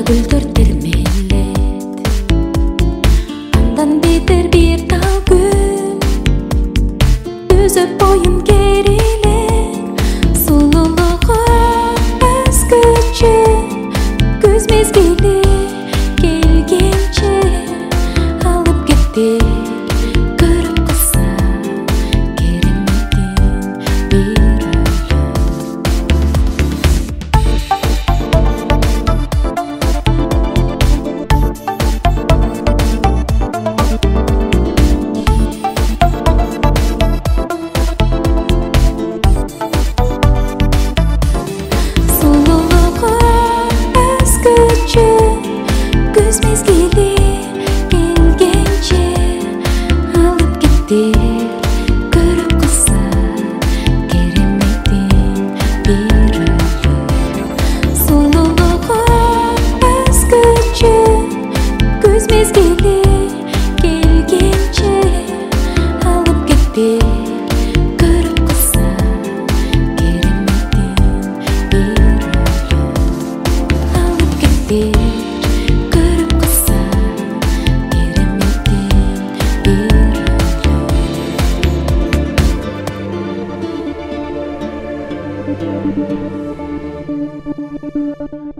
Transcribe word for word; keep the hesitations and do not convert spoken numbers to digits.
Gülдөр термелет андан бетер бир тал гүл түзөп бойым керилет сулуулугу өзгөчө күз мезгили келгенче алып кетти. Күз мезгили келгенче алып кетти. Көрүп калса кереметтин бир өлүм сулуулугу өзгөчө күз мезгили келгенче алып кетти. Көрүп калса кереметтин бир өлүм алып кетти. Thank you.